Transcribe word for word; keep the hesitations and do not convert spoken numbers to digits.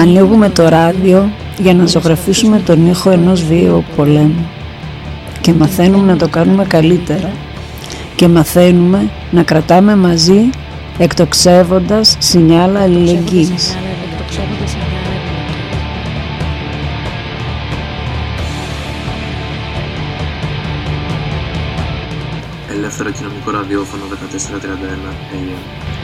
Ανοίγουμε το ράδιο για να ζωγραφίσουμε τον ήχο ενός βίαιου πολέμου και μαθαίνουμε να το κάνουμε καλύτερα και μαθαίνουμε να κρατάμε μαζί εκτοξεύοντας σινιάλα αλληλεγγύης. Ελεύθερο κοινωνικό ραδιόφωνο δεκατέσσερα τριάντα ένα έι εμ.